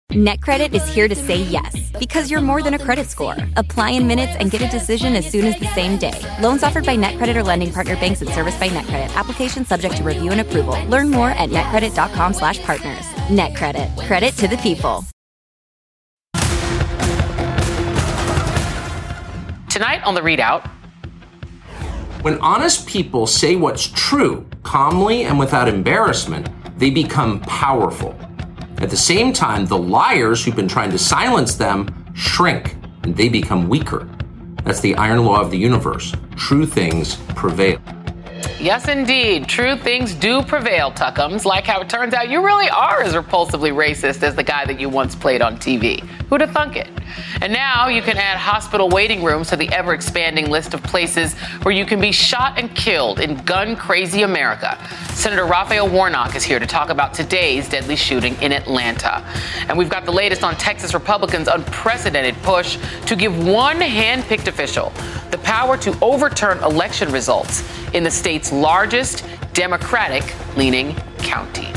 NetCredit is here to say yes, because you're more than a credit score. Apply in minutes and get a decision as soon as the same day. Loans offered by NetCredit or lending partner banks and serviced by NetCredit. Application subject to review and approval. Learn more at netcredit.com/partners. NetCredit. Credit to the people. Tonight on The ReidOut. When honest people say what's true, calmly and without embarrassment, they become powerful. At the same time, the liars who've been trying to silence them shrink, and they become weaker. That's the iron law of the universe. True things prevail. Yes, indeed. True things do prevail, Tuckums. Like how it turns out you really are as repulsively racist as the guy that you once played on TV. Who'd have thunk it? And now you can add hospital waiting rooms to the ever-expanding list of places where you can be shot and killed in gun-crazy America. Senator Raphael Warnock is here to talk about today's deadly shooting in Atlanta. And we've got the latest on Texas Republicans' unprecedented push to give one hand-picked official the power to overturn election results in the state's largest Democratic-leaning county.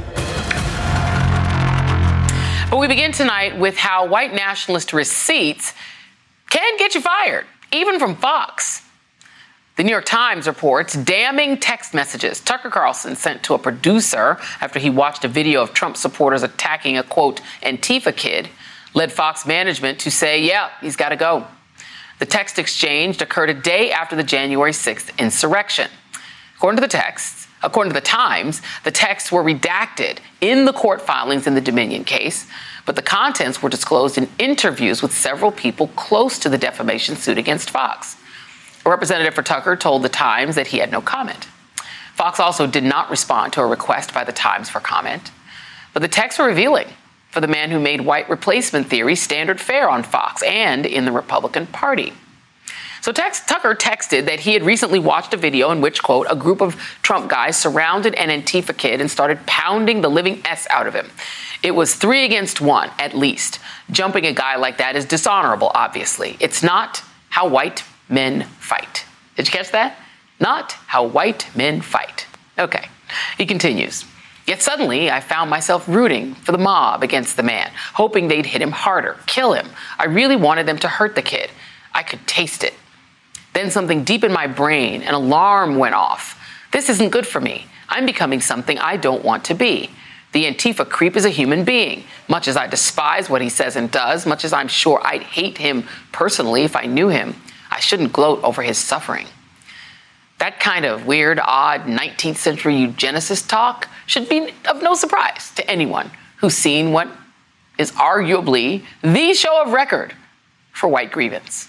But we begin tonight with how white nationalist receipts can get you fired, even from Fox. The New York Times reports damning text messages Tucker Carlson sent to a producer after he watched a video of Trump supporters attacking a, quote, Antifa kid, led Fox management to say, yeah, he's got to go. The text exchange occurred a day after the January 6th insurrection. According to the Times, the texts were redacted in the court filings in the Dominion case, but the contents were disclosed in interviews with several people close to the defamation suit against Fox. A representative for Tucker told the Times that he had no comment. Fox also did not respond to a request by the Times for comment, but the texts were revealing for the man who made white replacement theory standard fare on Fox and in the Republican Party. So Tucker texted that he had recently watched a video in which, quote, a group of Trump guys surrounded an Antifa kid and started pounding the living S out of him. It was 3 against 1, at least. Jumping a guy like that is dishonorable, obviously. It's not how white men fight. Did you catch that? Not how white men fight. Okay. He continues. Yet suddenly I found myself rooting for the mob against the man, hoping they'd hit him harder, kill him. I really wanted them to hurt the kid. I could taste it. Then something deep in my brain, an alarm went off. This isn't good for me. I'm becoming something I don't want to be. The Antifa creep is a human being. Much as I despise what he says and does, much as I'm sure I'd hate him personally if I knew him, I shouldn't gloat over his suffering. That kind of weird, odd 19th century eugenicist talk should be of no surprise to anyone who's seen what is arguably the show of record for white grievance.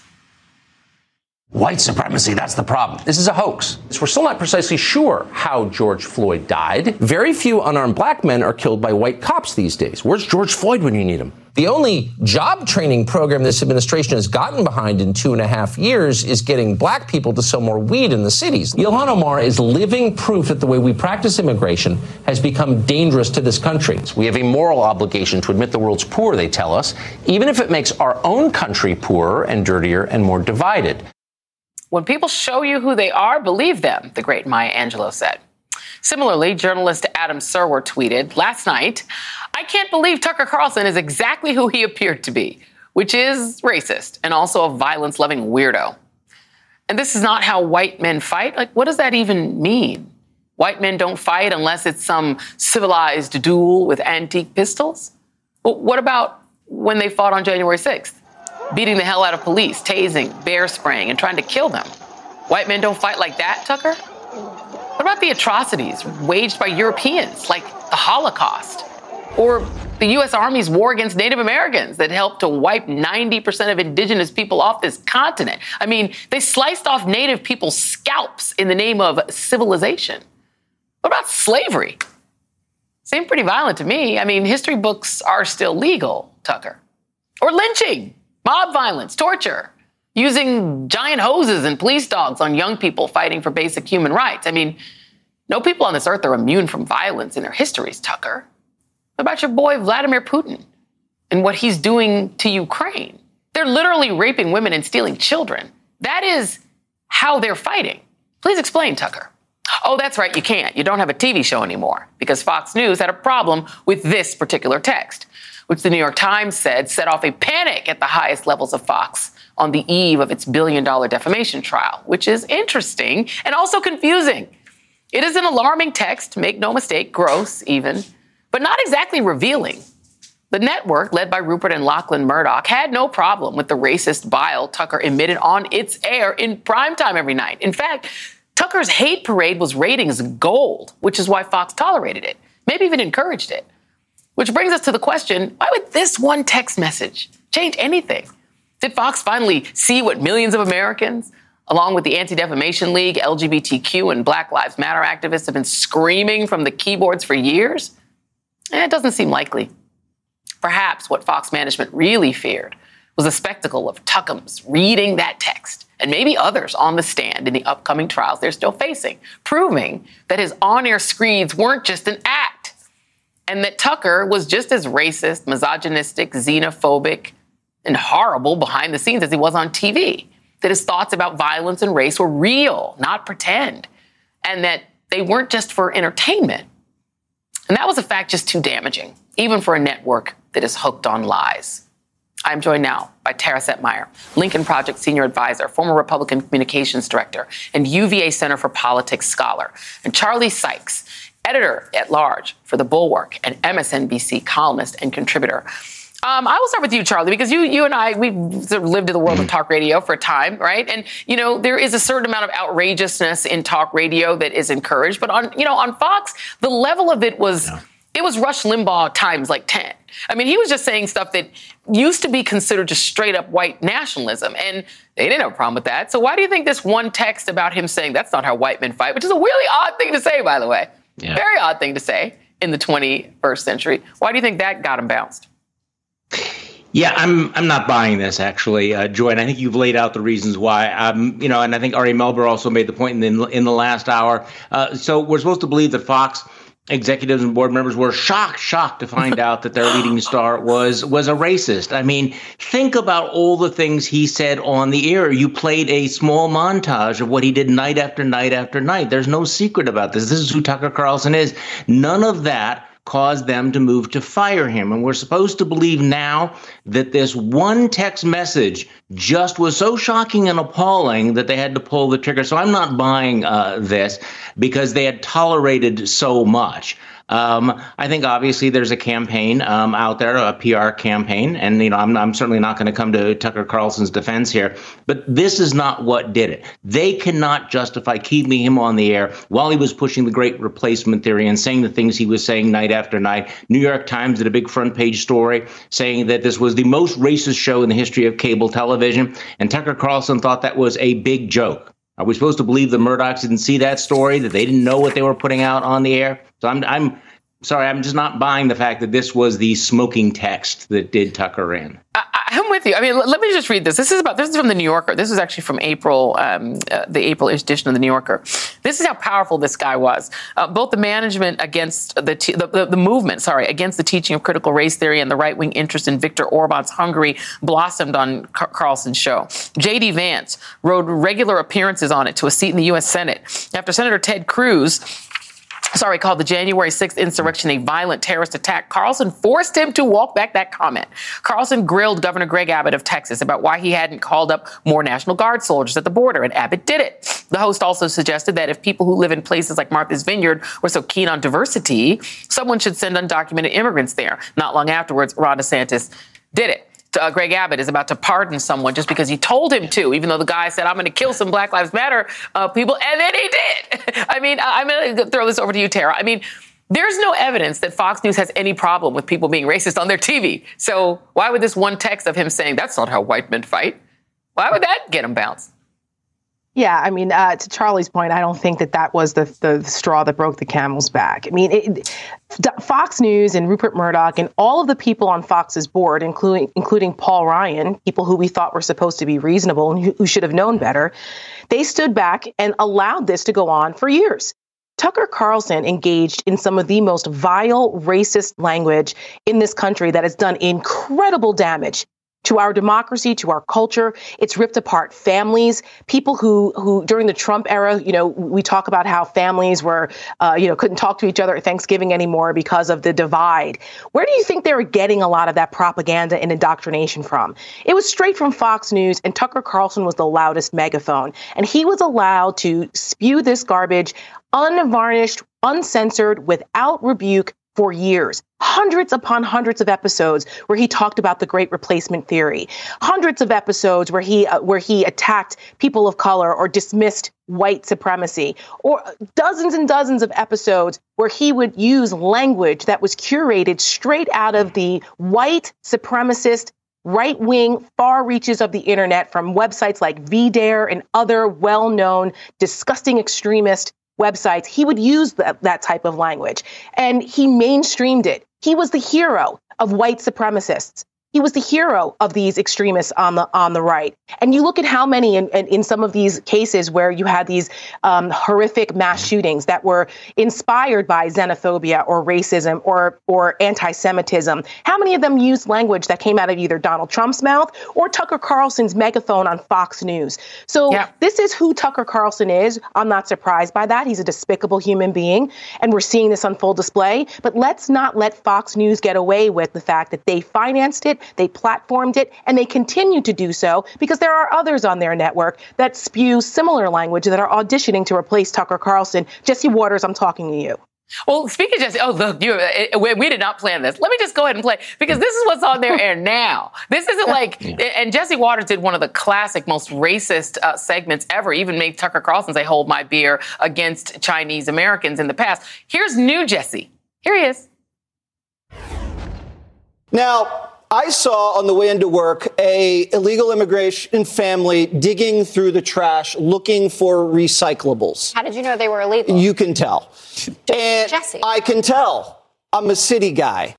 White supremacy, that's the problem. This is a hoax. We're still not precisely sure how George Floyd died. Very few unarmed black men are killed by white cops these days. Where's George Floyd when you need him? The only job training program this administration has gotten behind in 2.5 years is getting black people to sell more weed in the cities. Ilhan Omar is living proof that the way we practice immigration has become dangerous to this country. We have a moral obligation to admit the world's poor, they tell us, even if it makes our own country poorer and dirtier and more divided. When people show you who they are, believe them, the great Maya Angelou said. Similarly, journalist Adam Serwer tweeted, last night, I can't believe Tucker Carlson is exactly who he appeared to be, which is racist and also a violence-loving weirdo. And this is not how white men fight? Like, what does that even mean? White men don't fight unless it's some civilized duel with antique pistols? Well, what about when they fought on January 6th? Beating the hell out of police, tasing, bear spraying, and trying to kill them. White men don't fight like that, Tucker? What about the atrocities waged by Europeans, like the Holocaust? Or the U.S. Army's war against Native Americans that helped to wipe 90% of indigenous people off this continent? I mean, they sliced off Native people's scalps in the name of civilization. What about slavery? Seemed pretty violent to me. I mean, history books are still legal, Tucker. Or lynching. Mob violence, torture, using giant hoses and police dogs on young people fighting for basic human rights. I mean, no people on this earth are immune from violence in their histories, Tucker. What about your boy Vladimir Putin and what he's doing to Ukraine? They're literally raping women and stealing children. That is how they're fighting. Please explain, Tucker. Oh, that's right, you can't. You don't have a TV show anymore because Fox News had a problem with this particular text. which the New York Times said set off a panic at the highest levels of Fox on the eve of its billion-dollar defamation trial, which is interesting and also confusing. It is an alarming text, make no mistake, gross even, but not exactly revealing. The network, led by Rupert and Lachlan Murdoch, had no problem with the racist bile Tucker emitted on its air in primetime every night. In fact, Tucker's hate parade was ratings gold, which is why Fox tolerated it, maybe even encouraged it. Which brings us to the question, why would this one text message change anything? Did Fox finally see what millions of Americans, along with the Anti-Defamation League, LGBTQ, and Black Lives Matter activists have been screaming from the keyboards for years? It doesn't seem likely. Perhaps what Fox management really feared was the spectacle of Tuckums reading that text and maybe others on the stand in the upcoming trials they're still facing, proving that his on-air screeds weren't just an act and that Tucker was just as racist, misogynistic, xenophobic, and horrible behind the scenes as he was on TV, that his thoughts about violence and race were real, not pretend, and that they weren't just for entertainment. And that was a fact just too damaging, even for a network that is hooked on lies. I'm joined now by Tara Setmeyer, Lincoln Project Senior Advisor, former Republican Communications Director, and UVA Center for Politics scholar, and Charlie Sykes, Editor-at-Large for The Bulwark and MSNBC columnist and contributor. I will start with you, Charlie, because you and I, we sort of lived in the world of talk radio for a time, right? And, you know, there is a certain amount of outrageousness in talk radio that is encouraged. But on Fox, the level of it was, it was Rush Limbaugh times like 10. I mean, he was just saying stuff that used to be considered just straight up white nationalism. And they didn't have a problem with that. So why do you think this one text about him saying that's not how white men fight, which is a really odd thing to say, by the way, very odd thing to say in the 21st century. Why do you think that got him bounced? Yeah, I'm not buying this, actually, Joy, and I think you've laid out the reasons why. And I think Ari Melber also made the point in the last hour. So we're supposed to believe that Fox executives and board members were shocked to find out that their leading star was a racist. I mean, think about all the things he said on the air. You played a small montage of what he did night after night after night. There's no secret about this. This is who Tucker Carlson is. None of that caused them to move to fire him. And we're supposed to believe now that this one text message just was so shocking and appalling that they had to pull the trigger. So I'm not buying this because they had tolerated so much. I think obviously there's a campaign out there, a PR campaign, and I'm certainly not going to come to Tucker Carlson's defense here, but this is not what did it. They cannot justify keeping him on the air while he was pushing the great replacement theory and saying the things he was saying night after night. New York Times did a big front page story saying that this was the most racist show in the history of cable television, and Tucker Carlson thought that was a big joke. Are we supposed to believe the Murdochs didn't see that story, that they didn't know what they were putting out on the air? So I'm sorry, I'm just not buying the fact that this was the smoking text that did Tucker in. I'm with you. I mean, let me just read this. This is from the New Yorker. This is actually from April, the April edition of the New Yorker. This is how powerful this guy was. Both the management against the movement, against the teaching of critical race theory and the right-wing interest in Viktor Orban's Hungary blossomed on Carlson's show. J.D. Vance wrote regular appearances on it to a seat in the U.S. Senate after Senator Ted Cruz called the January 6th insurrection a violent terrorist attack. Carlson forced him to walk back that comment. Carlson grilled Governor Greg Abbott of Texas about why he hadn't called up more National Guard soldiers at the border, and Abbott did it. The host also suggested that if people who live in places like Martha's Vineyard were so keen on diversity, someone should send undocumented immigrants there. Not long afterwards, Ron DeSantis did it. Greg Abbott is about to pardon someone just because he told him to, even though the guy said, I'm going to kill some Black Lives Matter people, and then he did. I mean, I'm going to throw this over to you, Tara. I mean, there's no evidence that Fox News has any problem with people being racist on their TV. So why would this one text of him saying, that's not how white men fight, why would that get him bounced? Yeah, I mean, to Charlie's point, I don't think that was the straw that broke the camel's back. I mean, Fox News and Rupert Murdoch and all of the people on Fox's board, including Paul Ryan, people who we thought were supposed to be reasonable and who should have known better, they stood back and allowed this to go on for years. Tucker Carlson engaged in some of the most vile, racist language in this country that has done incredible damage. to our democracy, to our culture. It's ripped apart families. People who during the Trump era, we talk about how families were, couldn't talk to each other at Thanksgiving anymore because of the divide. Where do you think they were getting a lot of that propaganda and indoctrination from? It was straight from Fox News, and Tucker Carlson was the loudest megaphone. And he was allowed to spew this garbage unvarnished, uncensored, without rebuke for years. Hundreds upon hundreds of episodes where he talked about the Great Replacement Theory. Hundreds of episodes where he attacked people of color or dismissed white supremacy. Or dozens and dozens of episodes where he would use language that was curated straight out of the white supremacist right-wing far reaches of the internet, from websites like VDare and other well-known disgusting extremist websites. He would use that type of language, and he mainstreamed it. He was the hero of white supremacists. He was the hero of these extremists on the right. And you look at how many in some of these cases where you had these horrific mass shootings that were inspired by xenophobia or racism or anti-Semitism. How many of them used language that came out of either Donald Trump's mouth or Tucker Carlson's megaphone on Fox News? So This is who Tucker Carlson is. I'm not surprised by that. He's a despicable human being, and we're seeing this on full display. But let's not let Fox News get away with the fact that they financed it, they platformed it, and they continue to do so because there are others on their network that spew similar language that are auditioning to replace Tucker Carlson. Jesse Waters, I'm talking to you. Well, speaking of Jesse, we did not plan this. Let me just go ahead and play, because this is what's on their air now. This isn't like, and Jesse Waters did one of the classic, most racist segments ever, even made Tucker Carlson say, hold my beer, against Chinese Americans in the past. Here's new Jesse. Here he is. Now, I saw on the way into work a illegal immigration family digging through the trash looking for recyclables. How did you know they were illegal? You can tell. And Jesse. I can tell. I'm a city guy.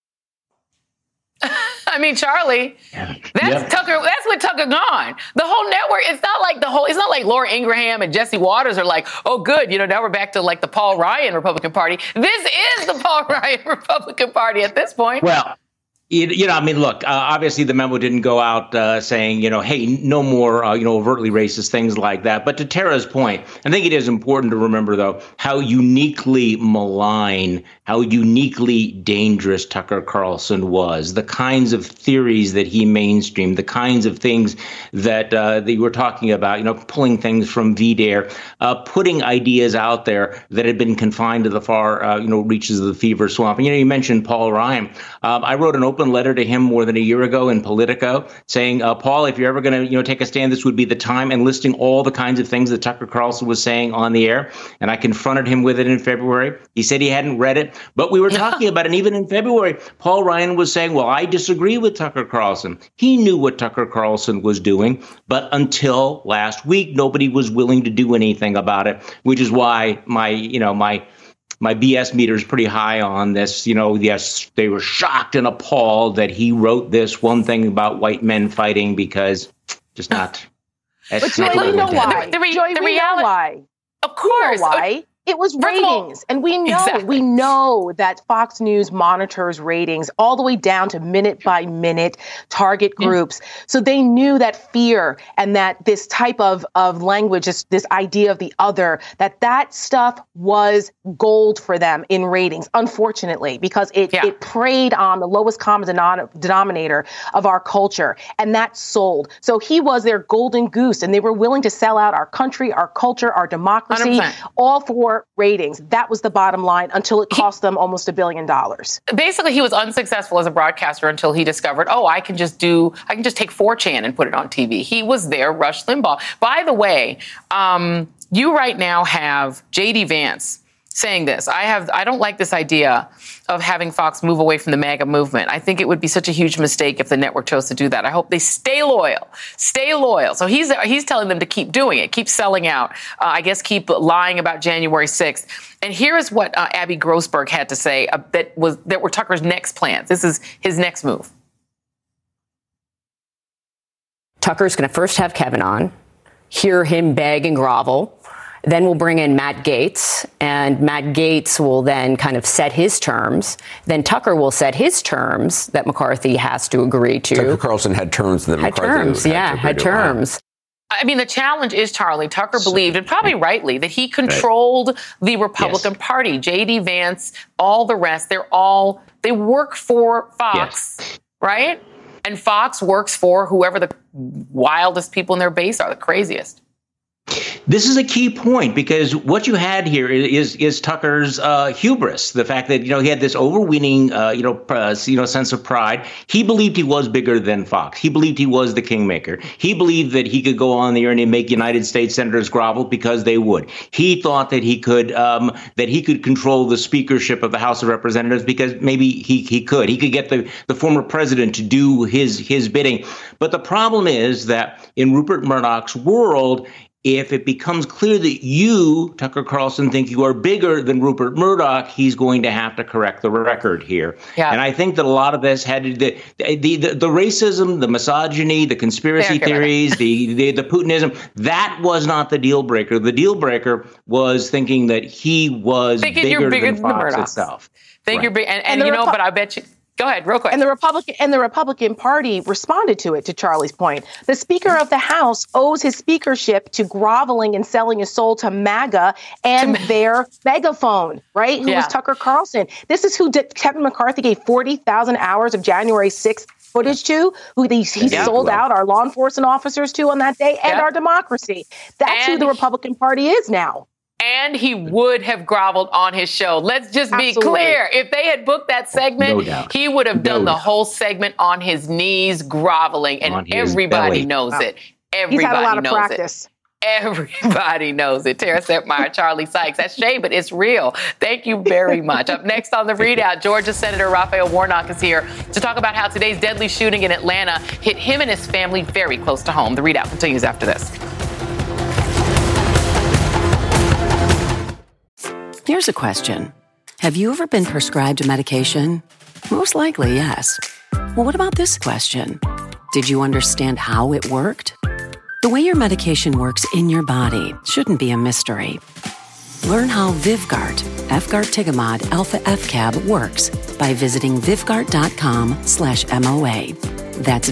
I mean, Charlie, that's Tucker. That's what Tucker gone. The whole network. It's not like Laura Ingraham and Jesse Waters are like, oh, good. Now we're back to like the Paul Ryan Republican Party. This is the Paul Ryan Republican Party at this point. Well, look, obviously the memo didn't go out saying, hey, no more, overtly racist things like that. But to Tara's point, I think it is important to remember, though, how uniquely malign, how uniquely dangerous Tucker Carlson was, the kinds of theories that he mainstreamed, the kinds of things that they were talking about, pulling things from VDare, putting ideas out there that had been confined to the far, reaches of the fever swamp. And, you mentioned Paul Ryan. I wrote an open letter to him more than a year ago in Politico saying, Paul, if you're ever going to, take a stand, this would be the time, and listing all the kinds of things that Tucker Carlson was saying on the air. And I confronted him with it in February. He said he hadn't read it, but we were talking about it. And even in February, Paul Ryan was saying, well, I disagree with Tucker Carlson. He knew what Tucker Carlson was doing, but until last week, nobody was willing to do anything about it, which is why my BS meter is pretty high on this. Yes, they were shocked and appalled that he wrote this one thing about white men fighting, because just not. But Joy, we know why. The reality. Of course. You know why. It was ratings. And we know that Fox News monitors ratings all the way down to minute by minute target groups. So they knew that fear and that this type of language, this idea of the other, that stuff was gold for them in ratings, unfortunately, because it preyed on the lowest common denominator of our culture. And that sold. So he was their golden goose, and they were willing to sell out our country, our culture, our democracy, 100%. All for ratings. That was the bottom line until it cost them almost $1 billion. Basically, he was unsuccessful as a broadcaster until he discovered, I can just take 4chan and put it on TV. He was there, Rush Limbaugh. By the way, you right now have J.D. Vance saying this. I don't like this idea of having Fox move away from the MAGA movement. I think it would be such a huge mistake if the network chose to do that. I hope they stay loyal. So he's telling them to keep doing it, keep selling out, keep lying about January 6th. And here is what Abby Grossberg had to say that were Tucker's next plans. This is his next move. Tucker's going to first have Kevin on, hear him beg and grovel, Then we'll bring in Matt Gaetz, and Matt Gaetz will then kind of set his terms. Then Tucker will set his terms that McCarthy has to agree to. Tucker Carlson had terms that McCarthy had terms. I mean, the challenge is, Charlie, Tucker believed, and probably rightly, that he controlled the Republican Party. J.D. Vance, all the rest, they work for Fox, right? And Fox works for whoever the wildest people in their base are, the craziest. This is a key point, because what you had here is Tucker's hubris, the fact that, he had this overweening, sense of pride. He believed he was bigger than Fox. He believed he was the kingmaker. He believed that he could go on the air and make United States senators grovel because they would. He thought that he could control the speakership of the House of Representatives because maybe he could. He could get the former president to do his bidding. But the problem is that in Rupert Murdoch's world, if it becomes clear that you, Tucker Carlson, think you are bigger than Rupert Murdoch, he's going to have to correct the record here. Yeah. And I think that a lot of this had the racism, the misogyny, the conspiracy theories, the Putinism, that was not the deal breaker. The deal breaker was thinking that he was bigger than Fox itself. You're big, and but I bet you. Go ahead, real quick. And the Republican Party responded to it, to Charlie's point. The Speaker of the House owes his speakership to groveling and selling his soul to MAGA and their megaphone, right? Who was Tucker Carlson. This is who Kevin McCarthy gave 40,000 hours of January 6th footage to, who he sold out our law enforcement officers to on that day, and our democracy. That's who the Republican Party is now. And he would have groveled on his show. Let's just be clear. If they had booked that segment, he would have done the whole segment on his knees, groveling. And everybody knows it. Everybody He's had a lot of knows practice. Everybody knows it. Tara Setmeyer, Charlie Sykes. That's shame, but it's real. Thank you very much. Up next on The ReidOut, Georgia Senator Raphael Warnock is here to talk about how today's deadly shooting in Atlanta hit him and his family very close to home. The ReidOut continues after this. Here's a question. Have you ever been prescribed a medication? Most likely, yes. Well, what about this question? Did you understand how it worked? The way your medication works in your body shouldn't be a mystery. Learn how Vyvgart, Efgartigimod Alpha FCAB works by visiting Vyvgart.com/MOA. That's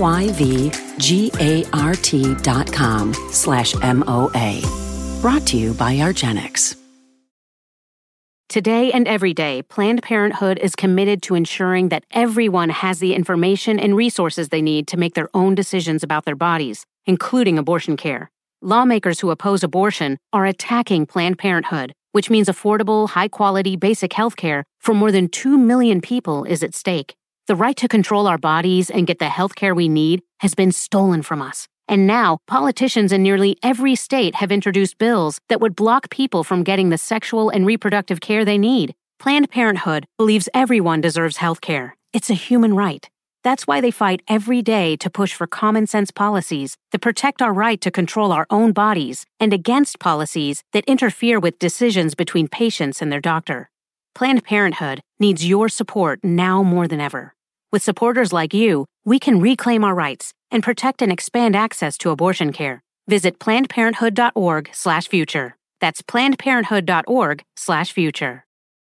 VYVGART.com/MOA. Brought to you by argenx. Today and every day, Planned Parenthood is committed to ensuring that everyone has the information and resources they need to make their own decisions about their bodies, including abortion care. Lawmakers who oppose abortion are attacking Planned Parenthood, which means affordable, high-quality, basic health care for more than 2 million people is at stake. The right to control our bodies and get the health care we need has been stolen from us. And now, politicians in nearly every state have introduced bills that would block people from getting the sexual and reproductive care they need. Planned Parenthood believes everyone deserves health care. It's a human right. That's why they fight every day to push for common-sense policies that protect our right to control our own bodies and against policies that interfere with decisions between patients and their doctor. Planned Parenthood needs your support now more than ever. With supporters like you, we can reclaim our rights and protect and expand access to abortion care. Visit PlannedParenthood.org/future. That's PlannedParenthood.org/future.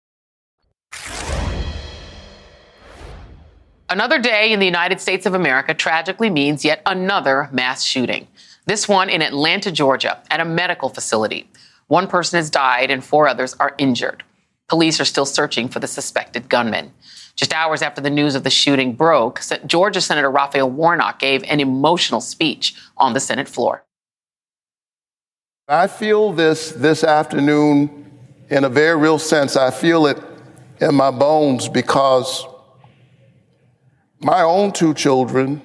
Another day in the United States of America tragically means yet another mass shooting. This one in Atlanta, Georgia, at a medical facility. One person has died and 4 others are injured. Police are still searching for the suspected gunman. Just hours after the news of the shooting broke, Georgia Senator Raphael Warnock gave an emotional speech on the Senate floor. I feel this afternoon in a very real sense. I feel it in my bones because my own 2 children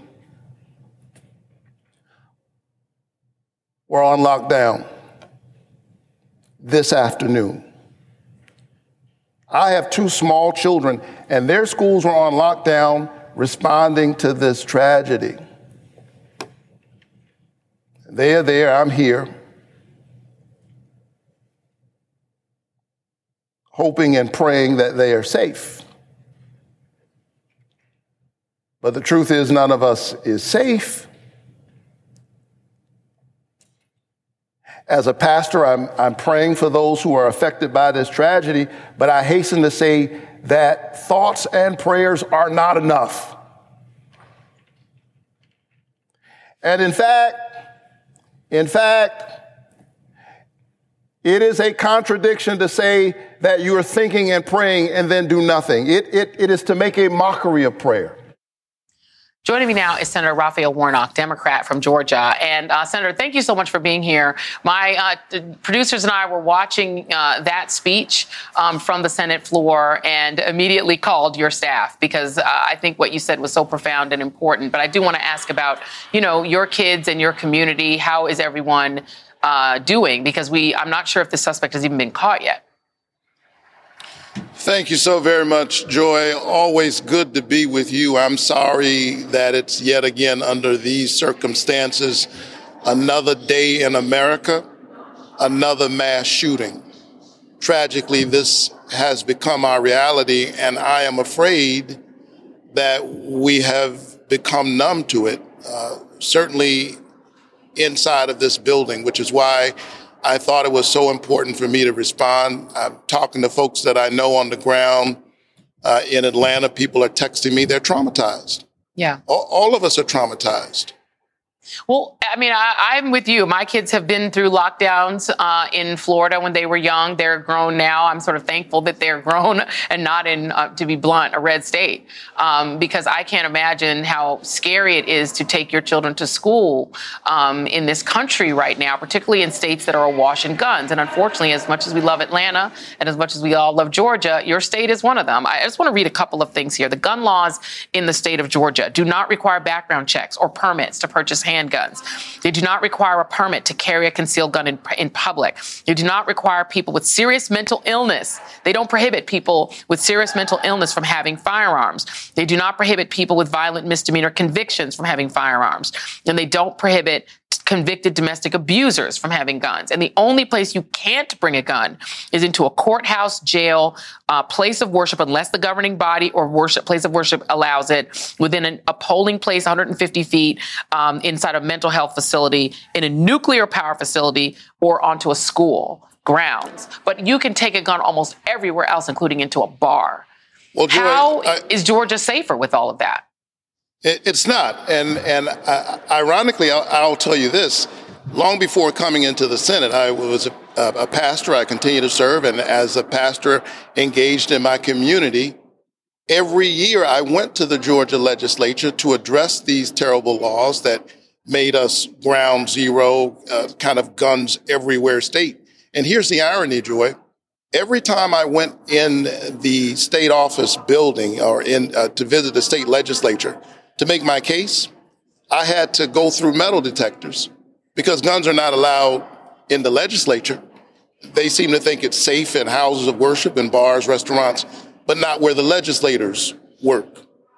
were on lockdown this afternoon. I have 2 small children, and their schools were on lockdown responding to this tragedy. They are there, I'm here, hoping and praying that they are safe. But the truth is, none of us is safe. As a pastor, I'm praying for those who are affected by this tragedy, but I hasten to say that thoughts and prayers are not enough. And in fact, it is a contradiction to say that you are thinking and praying and then do nothing. It is to make a mockery of prayer. Joining me now is Senator Raphael Warnock, Democrat from Georgia. And Senator, thank you so much for being here. My producers and I were watching that speech from the Senate floor and immediately called your staff because I think what you said was so profound and important. But I do want to ask about, your kids and your community. How is everyone doing? Because I'm not sure if the suspect has even been caught yet. Thank you so very much, Joy. Always good to be with you. I'm sorry that it's yet again under these circumstances, another day in America, another mass shooting. Tragically, this has become our reality, and I am afraid that we have become numb to it, certainly inside of this building, which is why I thought it was so important for me to respond. I'm talking to folks that I know on the ground in Atlanta. People are texting me. They're traumatized. Yeah. All of us are traumatized. Well, I mean, I'm with you. My kids have been through lockdowns in Florida when they were young. They're grown now. I'm sort of thankful that they're grown and not in, to be blunt, a red state, because I can't imagine how scary it is to take your children to school in this country right now, particularly in states that are awash in guns. And unfortunately, as much as we love Atlanta and as much as we all love Georgia, your state is one of them. I just want to read a couple of things here. The gun laws in the state of Georgia do not require background checks or permits to purchase handguns. They do not require a permit to carry a concealed gun in public. They do not require people with serious mental illness. They don't prohibit people with serious mental illness from having firearms. They do not prohibit people with violent misdemeanor convictions from having firearms. And they don't prohibit convicted domestic abusers from having guns. And the only place you can't bring a gun is into a courthouse, jail, place of worship, unless the governing body or place of worship allows it, within a polling place 150 feet, inside a mental health facility, in a nuclear power facility, or onto a school grounds. But you can take a gun almost everywhere else, including into a bar. Well, Joy, how is Georgia safer with all of that? It's not. And ironically, I'll tell you this. Long before coming into the Senate, I was a pastor. I continue to serve. And as a pastor engaged in my community, every year I went to the Georgia legislature to address these terrible laws that made us ground zero, kind of guns everywhere state. And here's the irony, Joy. Every time I went in the state office building or to visit the state legislature, to make my case, I had to go through metal detectors because guns are not allowed in the legislature. They seem to think it's safe in houses of worship, in bars, restaurants, but not where the legislators work.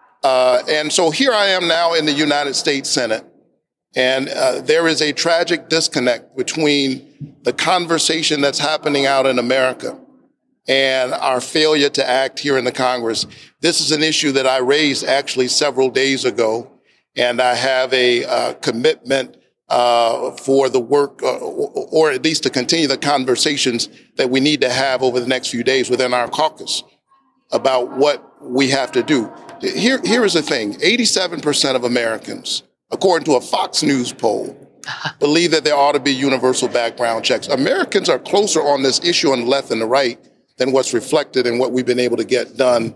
And so here I am now in the United States Senate, and there is a tragic disconnect between the conversation that's happening out in America and our failure to act here in the Congress. This is an issue that I raised actually several days ago, and I have a commitment for the work, or at least to continue the conversations that we need to have over the next few days within our caucus about what we have to do. Here is the thing. 87% of Americans, according to a Fox News poll, believe that there ought to be universal background checks. Americans are closer on this issue on the left and the right than what's reflected in what we've been able to get done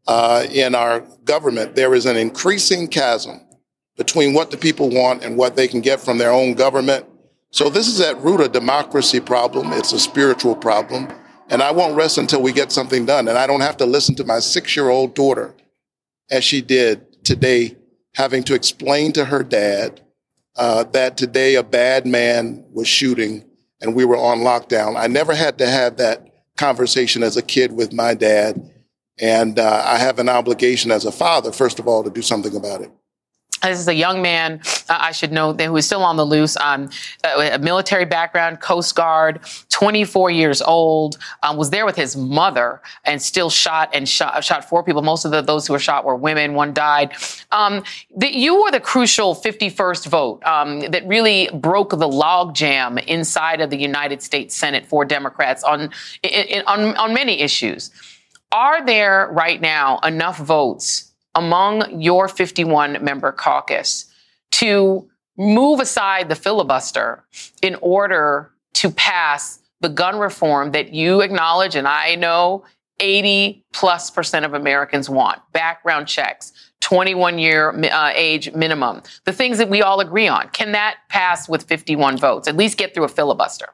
in our government. There is an increasing chasm between what the people want and what they can get from their own government. So this is at root a democracy problem. It's a spiritual problem. And I won't rest until we get something done. And I don't have to listen to my 6-year-old daughter, as she did today, having to explain to her dad that today a bad man was shooting and we were on lockdown. I never had to have that conversation as a kid with my dad. And I have an obligation as a father, first of all, to do something about it. This is a young man, I should note, who is still on the loose, a military background, Coast Guard, 24 years old, was there with his mother and still shot 4 people. Most of those who were shot were women. One died. You were the crucial 51st vote that really broke the logjam inside of the United States Senate for Democrats on many issues. Are there right now enough votes among your 51-member caucus to move aside the filibuster in order to pass the gun reform that you acknowledge, and I know 80+% of Americans want? Background checks, 21-year age minimum, the things that we all agree on. Can that pass with 51 votes, at least get through a filibuster?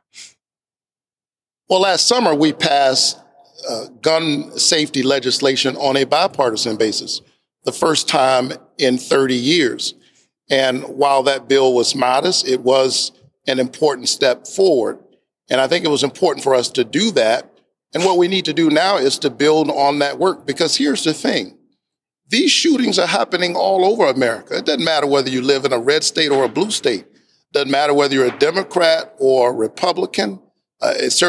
Well, last summer we passed gun safety legislation on a bipartisan basis, the first time in 30 years. And while that bill was modest, it was an important step forward. And I think it was important for us to do that. And what we need to do now is to build on that work, because here's the thing. These shootings are happening all over America. It doesn't matter whether you live in a red state or a blue state. It doesn't matter whether you're a Democrat or Republican. It's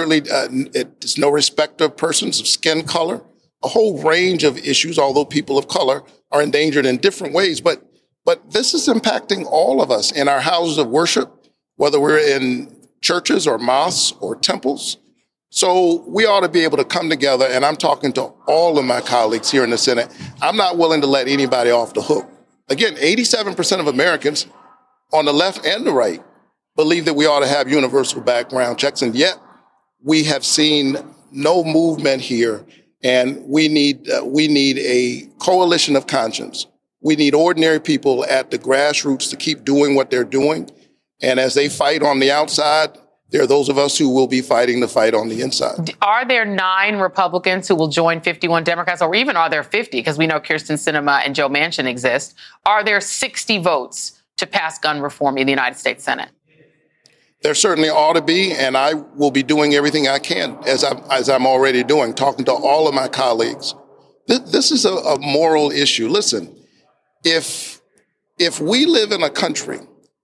no respect of persons of skin color, a whole range of issues, although people of color are endangered in different ways. But this is impacting all of us in our houses of worship, whether we're in churches or mosques or temples. So we ought to be able to come together, and I'm talking to all of my colleagues here in the Senate. I'm not willing to let anybody off the hook. Again, 87% of Americans on the left and the right believe that we ought to have universal background checks, and yet we have seen no movement here. And we need a coalition of conscience. We need ordinary people at the grassroots to keep doing what they're doing. And as they fight on the outside, there are those of us who will be fighting the fight on the inside. Are there 9 Republicans who will join 51 Democrats, or even are there 50? Because we know Kyrsten Sinema and Joe Manchin exist. Are there 60 votes to pass gun reform in the United States Senate? There certainly ought to be, and I will be doing everything I can, as I'm already doing, talking to all of my colleagues. This is a moral issue. Listen, if we live in a country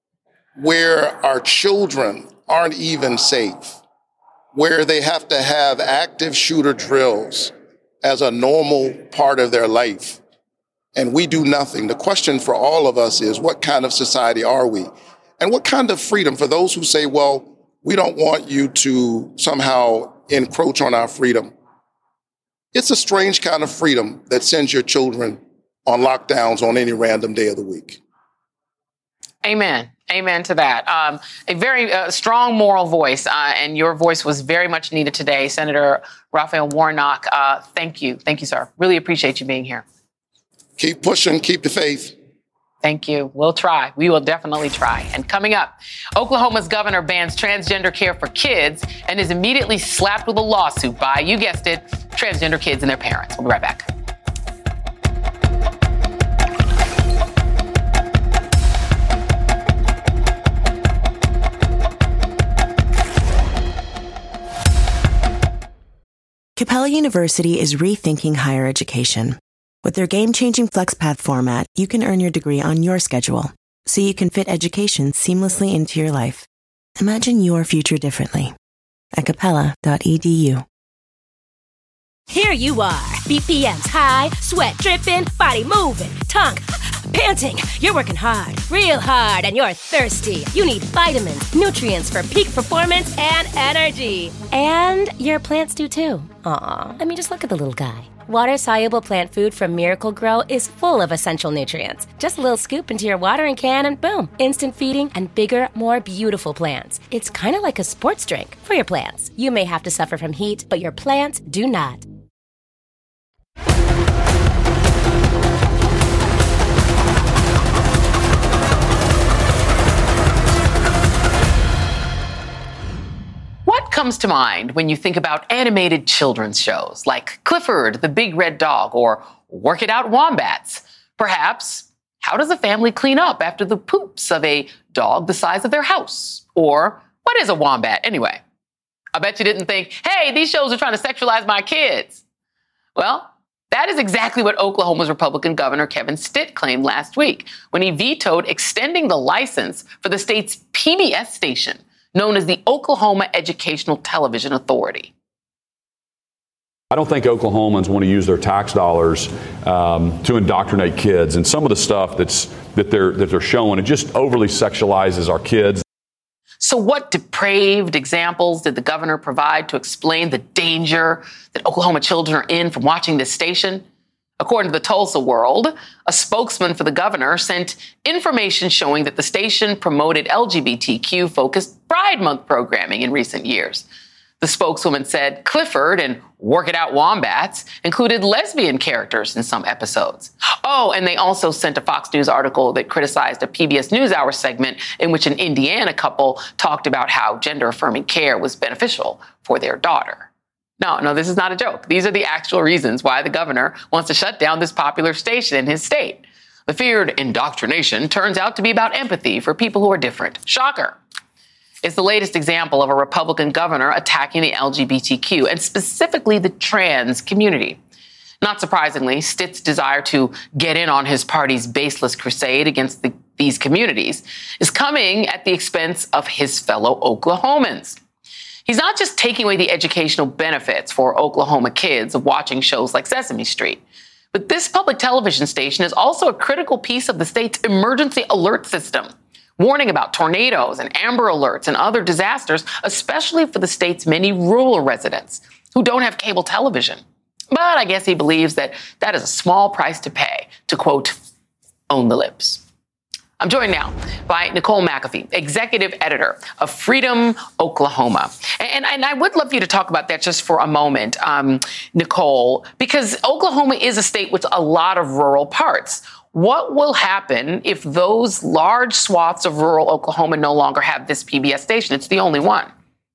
where our children aren't even safe, where they have to have active shooter drills as a normal part of their life, and we do nothing, the question for all of us is, what kind of society are we? And what kind of freedom for those who say, well, we don't want you to somehow encroach on our freedom? It's a strange kind of freedom that sends your children on lockdowns on any random day of the week. Amen. Amen to that. A very strong moral voice, and your voice was very much needed today. Senator Raphael Warnock, thank you. Thank you, sir. Really appreciate you being here. Keep pushing. Keep the faith. Thank you. We'll try. We will definitely try. And coming up, Oklahoma's governor bans transgender care for kids and is immediately slapped with a lawsuit by, you guessed it, transgender kids and their parents. We'll be right back. Capella University is rethinking higher education. With their game-changing FlexPath format, you can earn your degree on your schedule, so you can fit education seamlessly into your life. Imagine your future differently at capella.edu. Here you are, BPMs high, sweat dripping, body moving, tongue panting. You're working hard, real hard, and you're thirsty. You need vitamins, nutrients for peak performance and energy. And your plants do too. Aw, I mean, just look at the little guy. Water-soluble plant food from Miracle-Gro is full of essential nutrients. Just a little scoop into your watering can and boom, instant feeding and bigger, more beautiful plants. It's kind of like a sports drink for your plants. You may have to suffer from heat, but your plants do not. What comes to mind when you think about animated children's shows like Clifford, the Big Red Dog, or Work It Out Wombats? Perhaps, how does a family clean up after the poops of a dog the size of their house? Or what is a wombat anyway? I bet you didn't think, hey, these shows are trying to sexualize my kids. Well, That is exactly what Oklahoma's Republican Governor Kevin Stitt claimed last week when he vetoed extending the license for the state's PBS station, known as the Oklahoma Educational Television Authority. I don't think Oklahomans want to use their tax dollars to indoctrinate kids. And some of the stuff that they're showing, it just overly sexualizes our kids. So what depraved examples did the governor provide to explain the danger that Oklahoma children are in from watching this station? According to the Tulsa World, a spokesman for the governor sent information showing that the station promoted LGBTQ-focused Pride Month programming in recent years. The spokeswoman said Clifford and Work It Out Wombats included lesbian characters in some episodes. Oh, and they also sent a Fox News article that criticized a PBS NewsHour segment in which an Indiana couple talked about how gender-affirming care was beneficial for their daughter. No, this is not a joke. These are the actual reasons why the governor wants to shut down this popular station in his state. The feared indoctrination turns out to be about empathy for people who are different. Shocker. It's the latest example of a Republican governor attacking the LGBTQ and specifically the trans community. Not surprisingly, Stitt's desire to get in on his party's baseless crusade against these communities is coming at the expense of his fellow Oklahomans. He's not just taking away the educational benefits for Oklahoma kids of watching shows like Sesame Street, but this public television station is also a critical piece of the state's emergency alert system, warning about tornadoes and Amber Alerts and other disasters, especially for the state's many rural residents who don't have cable television. But I guess he believes that is a small price to pay to, quote, own the libs. I'm joined now by Nicole McAfee, executive editor of Freedom Oklahoma. And I would love you to talk about that just for a moment, Nicole, because Oklahoma is a state with a lot of rural parts. What will happen if those large swaths of rural Oklahoma no longer have this PBS station? It's the only one.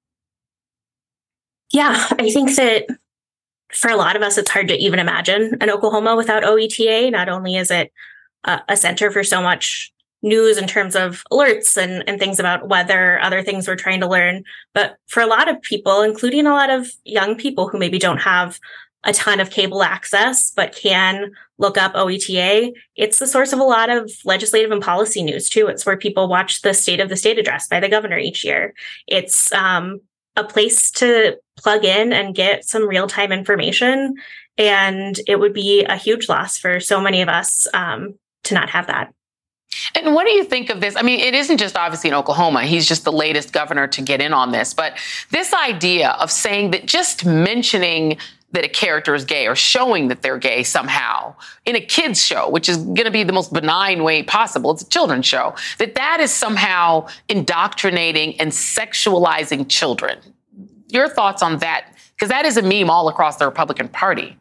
Yeah, I think that for a lot of us, it's hard to even imagine an Oklahoma without OETA. Not only is it a center for so much news in terms of alerts and things about weather, other things we're trying to learn, but for a lot of people, including a lot of young people who maybe don't have a ton of cable access, but can look up OETA. It's the source of a lot of legislative and policy news, too. It's where people watch the State of the State address by the governor each year. It's a place to plug in and get some real-time information. And it would be a huge loss for so many of us to not have that. And what do you think of this? I mean, it isn't just obviously in Oklahoma. He's just the latest governor to get in on this. But this idea of saying that just mentioning that a character is gay or showing that they're gay somehow in a kid's show, which is going to be the most benign way possible, it's a children's show, that is somehow indoctrinating and sexualizing children. Your thoughts on that? Because that is a meme all across the Republican Party.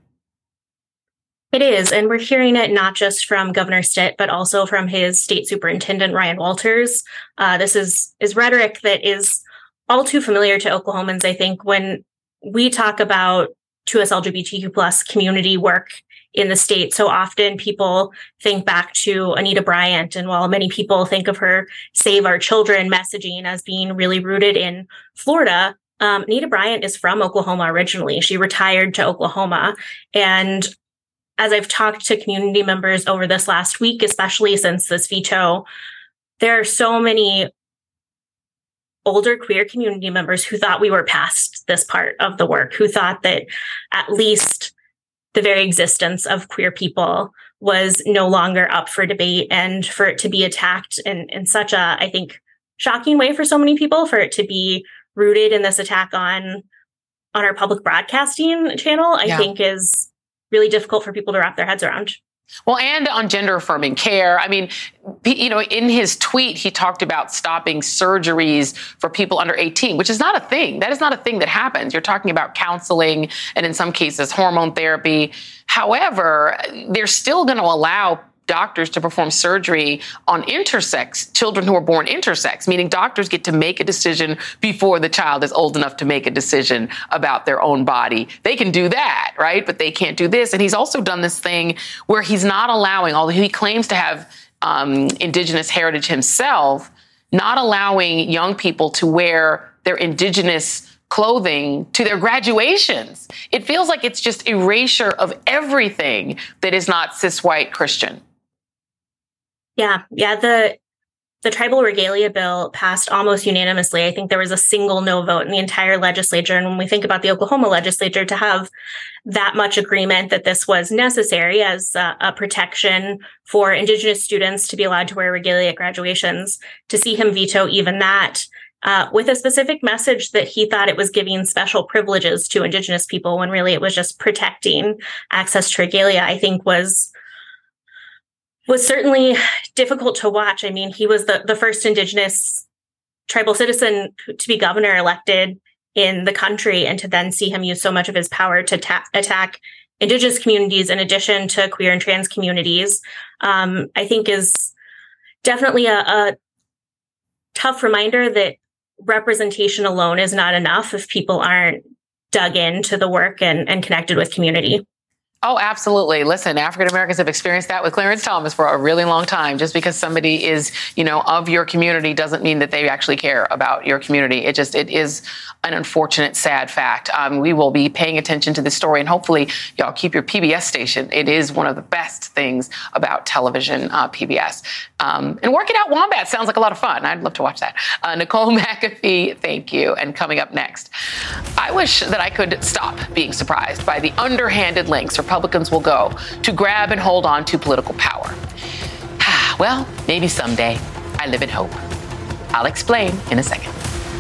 It is. And we're hearing it not just from Governor Stitt, but also from his state superintendent, Ryan Walters. This is rhetoric that is all too familiar to Oklahomans, I think, when we talk about 2S LGBTQ plus community work in the state. So often people think back to Anita Bryant. And while many people think of her Save Our Children messaging as being really rooted in Florida, Anita Bryant is from Oklahoma originally. She retired to Oklahoma. And as I've talked to community members over this last week, especially since this veto, there are so many older queer community members who thought we were past this part of the work, who thought that at least the very existence of queer people was no longer up for debate, and for it to be attacked in such a, I think, shocking way for so many people, for it to be rooted in this attack on our public broadcasting channel, I think is really difficult for people to wrap their heads around. Well, and on gender affirming care. I mean, you know, in his tweet, he talked about stopping surgeries for people under 18, which is not a thing. That is not a thing that happens. You're talking about counseling and in some cases hormone therapy. However, they're still going to allow doctors to perform surgery on intersex children who are born intersex, meaning doctors get to make a decision before the child is old enough to make a decision about their own body. They can do that, right? But they can't do this. And he's also done this thing where he's not allowing, although he claims to have indigenous heritage himself, not allowing young people to wear their indigenous clothing to their graduations. It feels like it's just erasure of everything that is not cis white Christian. Yeah. The tribal regalia bill passed almost unanimously. I think there was a single no vote in the entire legislature. And when we think about the Oklahoma legislature, to have that much agreement that this was necessary as a protection for Indigenous students to be allowed to wear regalia at graduations, to see him veto even that, with a specific message that he thought it was giving special privileges to Indigenous people when really it was just protecting access to regalia, I think was certainly difficult to watch. I mean, he was the first Indigenous tribal citizen to be governor elected in the country, and to then see him use so much of his power to attack Indigenous communities in addition to queer and trans communities, I think is definitely a tough reminder that representation alone is not enough if people aren't dug into the work and connected with community. Oh, absolutely. Listen, African Americans have experienced that with Clarence Thomas for a really long time. Just because somebody is, of your community doesn't mean that they actually care about your community. It is an unfortunate, sad fact. We will be paying attention to this story, and hopefully y'all keep your PBS station. It is one of the best things about television, PBS. And Work It Out Wombat sounds like a lot of fun. I'd love to watch that. Nicole McAfee, thank you. And coming up next, I wish that I could stop being surprised by the underhanded lengths Republicans will go to grab and hold on to political power. Well, maybe someday. I live in hope. I'll explain in a second.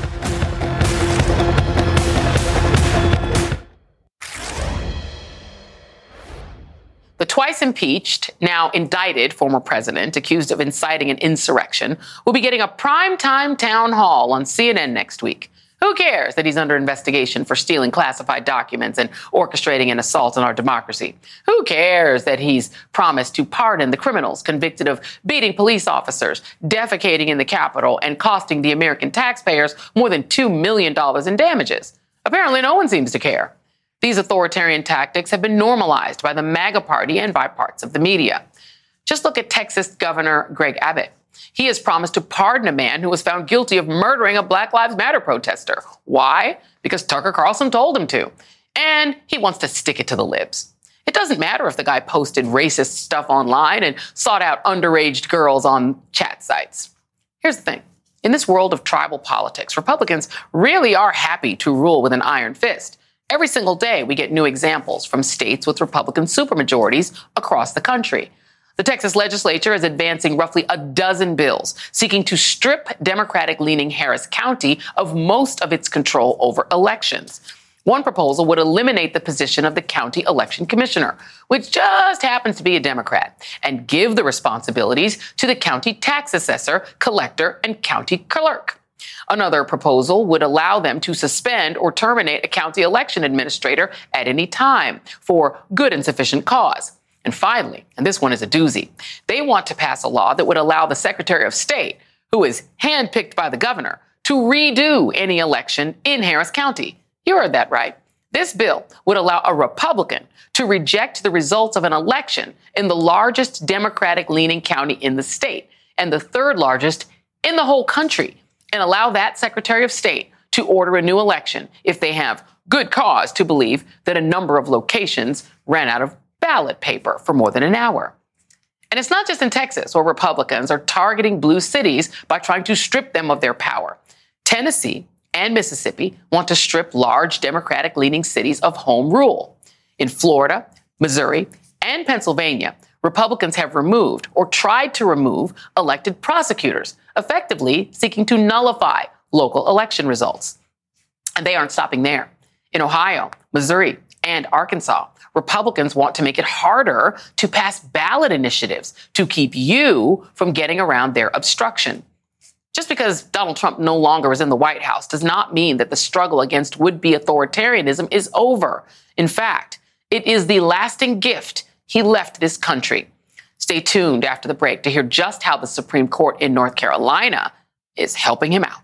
The twice impeached, now indicted former president accused of inciting an insurrection will be getting a primetime town hall on CNN next week. Who cares that he's under investigation for stealing classified documents and orchestrating an assault on our democracy? Who cares that he's promised to pardon the criminals convicted of beating police officers, defecating in the Capitol, and costing the American taxpayers more than $2 million in damages? Apparently, no one seems to care. These authoritarian tactics have been normalized by the MAGA party and by parts of the media. Just look at Texas Governor Greg Abbott. He has promised to pardon a man who was found guilty of murdering a Black Lives Matter protester. Why? Because Tucker Carlson told him to. And he wants to stick it to the libs. It doesn't matter if the guy posted racist stuff online and sought out underage girls on chat sites. Here's the thing. In this world of tribal politics, Republicans really are happy to rule with an iron fist. Every single day, we get new examples from states with Republican supermajorities across the country. The Texas legislature is advancing roughly a dozen bills seeking to strip Democratic-leaning Harris County of most of its control over elections. One proposal would eliminate the position of the county election commissioner, which just happens to be a Democrat, and give the responsibilities to the county tax assessor, collector, and county clerk. Another proposal would allow them to suspend or terminate a county election administrator at any time for good and sufficient cause. And finally, and this one is a doozy, they want to pass a law that would allow the Secretary of State, who is handpicked by the governor, to redo any election in Harris County. You heard that right. This bill would allow a Republican to reject the results of an election in the largest Democratic-leaning county in the state and the third largest in the whole country, and allow that Secretary of State to order a new election if they have good cause to believe that a number of locations ran out of ballot paper for more than an hour. And it's not just in Texas where Republicans are targeting blue cities by trying to strip them of their power. Tennessee and Mississippi want to strip large Democratic-leaning cities of home rule. In Florida, Missouri, and Pennsylvania, Republicans have removed or tried to remove elected prosecutors, effectively seeking to nullify local election results. And they aren't stopping there. In Ohio, Missouri, and Arkansas, Republicans want to make it harder to pass ballot initiatives to keep you from getting around their obstruction. Just because Donald Trump no longer is in the White House does not mean that the struggle against would-be authoritarianism is over. In fact, it is the lasting gift he left this country. Stay tuned after the break to hear just how the Supreme Court in North Carolina is helping him out.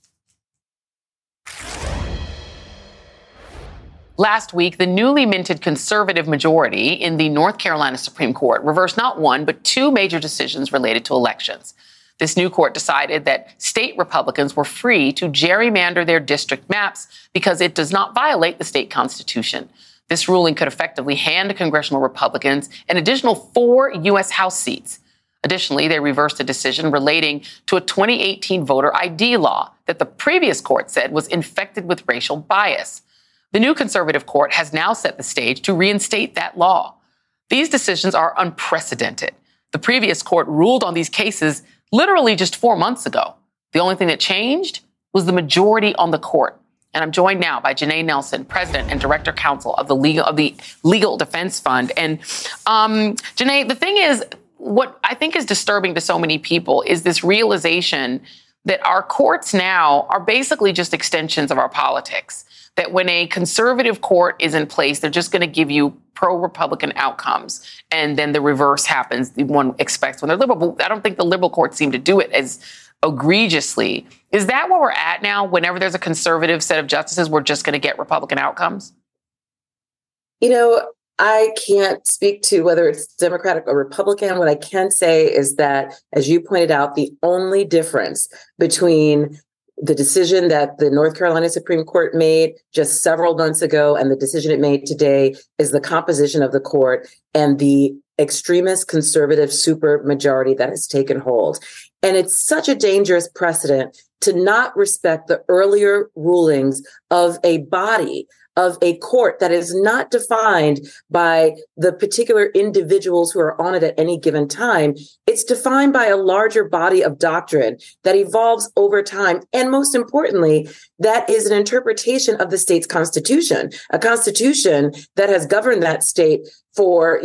Last week, the newly minted conservative majority in the North Carolina Supreme Court reversed not one, but two major decisions related to elections. This new court decided that state Republicans were free to gerrymander their district maps because it does not violate the state constitution. This ruling could effectively hand congressional Republicans an additional 4 U.S. House seats. Additionally, they reversed a decision relating to a 2018 voter ID law that the previous court said was infected with racial bias. The new conservative court has now set the stage to reinstate that law. These decisions are unprecedented. The previous court ruled on these cases literally just 4 months ago. The only thing that changed was the majority on the court. And I'm joined now by Janae Nelson, President and Director Counsel of the Legal Defense Fund. And Janae, the thing is, what I think is disturbing to so many people is this realization that our courts now are basically just extensions of our politics. That when a conservative court is in place, they're just going to give you pro-Republican outcomes. And then the reverse happens, one expects when they're liberal. But I don't think the liberal courts seem to do it as egregiously. Is that where we're at now? Whenever there's a conservative set of justices, we're just going to get Republican outcomes? You know, I can't speak to whether it's Democratic or Republican. What I can say is that, as you pointed out, the only difference between the decision that the North Carolina Supreme Court made just several months ago and the decision it made today is the composition of the court and the extremist conservative supermajority that has taken hold. And it's such a dangerous precedent to not respect the earlier rulings of a body, of a court that is not defined by the particular individuals who are on it at any given time. It's defined by a larger body of doctrine that evolves over time. And most importantly, that is an interpretation of the state's constitution, a constitution that has governed that state for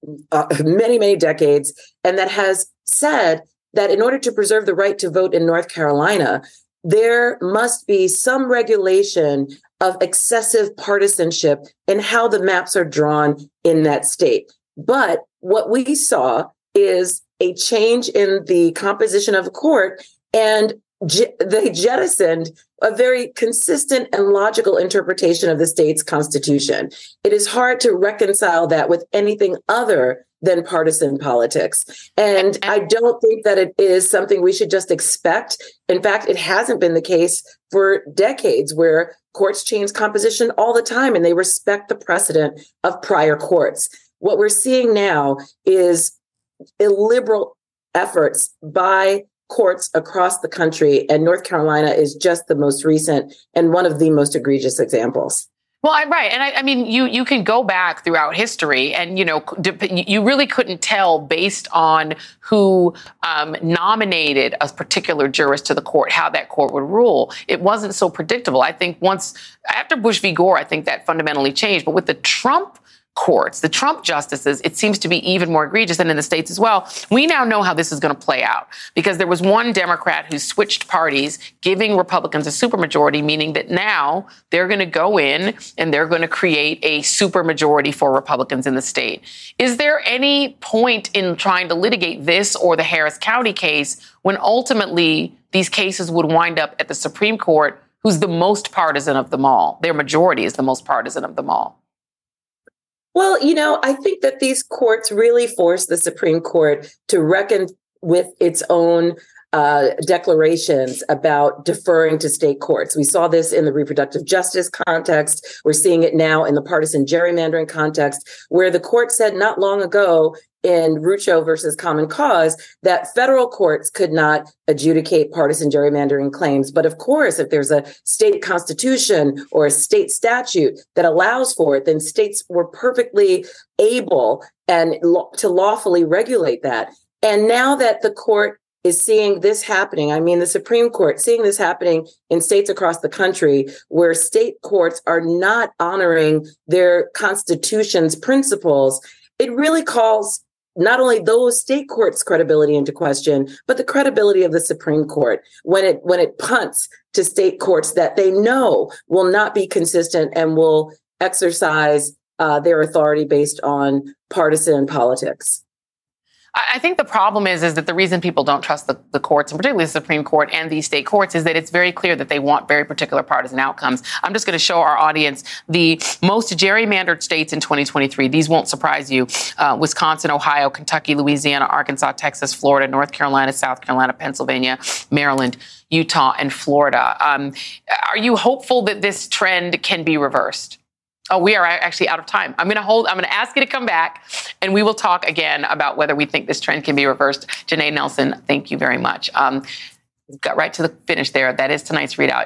many, many decades, and that has said that in order to preserve the right to vote in North Carolina, there must be some regulation of excessive partisanship in how the maps are drawn in that state. But what we saw is a change in the composition of the court, and they jettisoned a very consistent and logical interpretation of the state's constitution. It is hard to reconcile that with anything other than partisan politics. And I don't think that it is something we should just expect. In fact, it hasn't been the case for decades, where courts change composition all the time and they respect the precedent of prior courts. What we're seeing now is illiberal efforts by courts across the country, and North Carolina is just the most recent and one of the most egregious examples. Well, right. And I mean, you can go back throughout history and, you know, you really couldn't tell based on who nominated a particular jurist to the court, how that court would rule. It wasn't so predictable. I think after Bush v. Gore, I think that fundamentally changed. But with the Trump courts, the Trump justices, it seems to be even more egregious, and in the states as well. We now know how this is going to play out, because there was one Democrat who switched parties, giving Republicans a supermajority, meaning that now they're going to go in and they're going to create a supermajority for Republicans in the state. Is there any point in trying to litigate this or the Harris County case when ultimately these cases would wind up at the Supreme Court, who's the most partisan of them all? Their majority is the most partisan of them all. Well, you know, I think that these courts really force the Supreme Court to reckon with its own declarations about deferring to state courts. We saw this in the reproductive justice context. We're seeing it now in the partisan gerrymandering context, where the court said not long ago in Rucho versus Common Cause that federal courts could not adjudicate partisan gerrymandering claims. But of course, if there's a state constitution or a state statute that allows for it, then states were perfectly able and to lawfully regulate that. And now that the court is seeing this happening, I mean, the Supreme Court seeing this happening in states across the country where state courts are not honoring their constitution's principles, it really calls not only those state courts' credibility into question, but the credibility of the Supreme Court when it punts to state courts that they know will not be consistent and will exercise their authority based on partisan politics. I think the problem is that the reason people don't trust the courts, and particularly the Supreme Court and these state courts, is that it's very clear that they want very particular partisan outcomes. I'm just going to show our audience the most gerrymandered states in 2023. These won't surprise you. Wisconsin, Ohio, Kentucky, Louisiana, Arkansas, Texas, Florida, North Carolina, South Carolina, Pennsylvania, Maryland, Utah, and Florida. Are you hopeful that this trend can be reversed? Oh, we are actually out of time. I'm going to ask you to come back, and we will talk again about whether we think this trend can be reversed. Janae Nelson, thank you very much. We've got right to the finish there. That is tonight's ReidOut.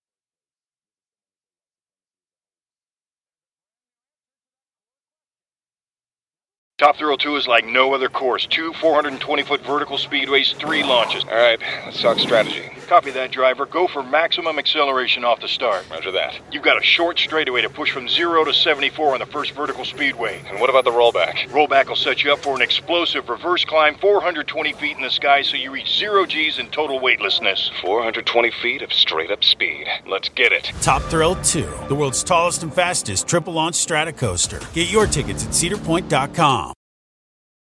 Top Thrill 2 is like no other course. 2 420-foot vertical speedways, 3 launches. All right, let's talk strategy. Copy that, driver. Go for maximum acceleration off the start. Roger that. You've got a short straightaway to push from 0 to 74 on the first vertical speedway. And what about the rollback? Rollback will set you up for an explosive reverse climb 420 feet in the sky so you reach 0 Gs in total weightlessness. 420 feet of straight-up speed. Let's get it. Top Thrill 2, the world's tallest and fastest triple-launch strata coaster. Get your tickets at cedarpoint.com.